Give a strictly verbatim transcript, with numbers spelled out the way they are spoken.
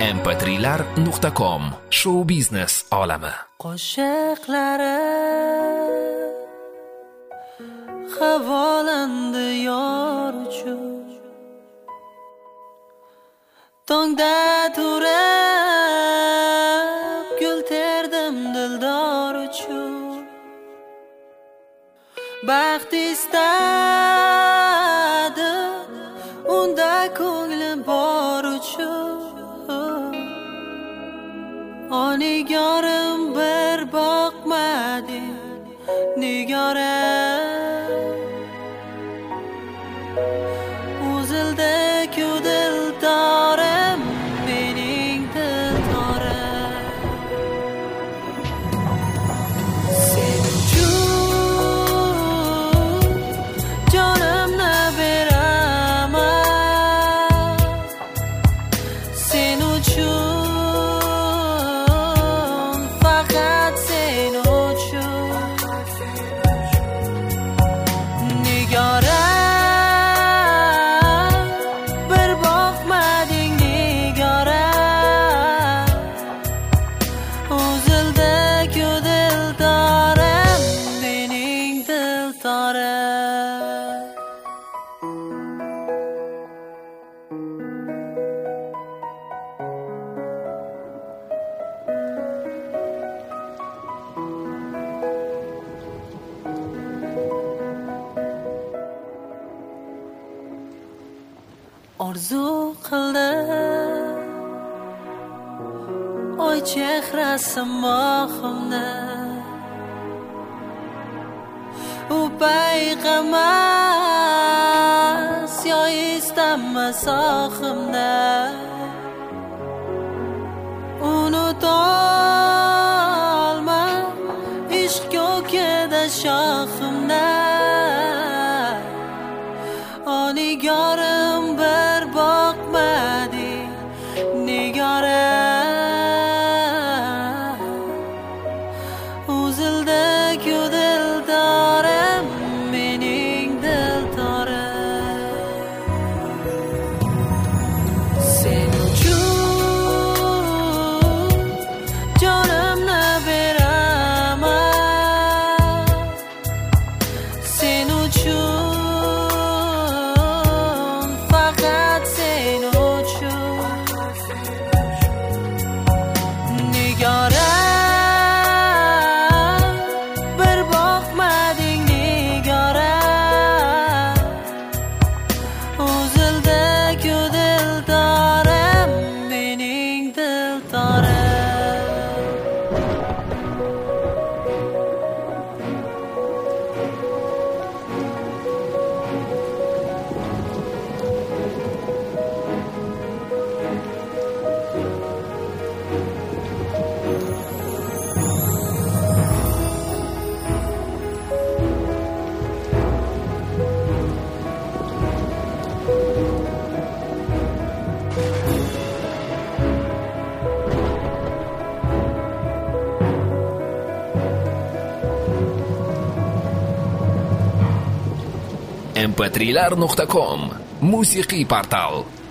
em p three lar nuqta com Show Business olami. Qo'shiqlari havolandi yor uchun, tongda turib gul terdim dildor uchun, baxt istadim unda ko'nglim bor uchun. O nigorim bir boqmading nigorim, uzildi-ku dildorim, mening dildorim. Sen uchun jonimni beraman, sen uchun orzu qildim oy chehrasi mohimni, u payqamas yo istamas oximni, unutolmam ishq ko'kida shohimni. O nigorim bir boqmading nigorim, uzildi-ku dildorim, mening dildorim. Sen uchun jonimni beraman, sen uchun em p three lar nuqta com musiqiy portal.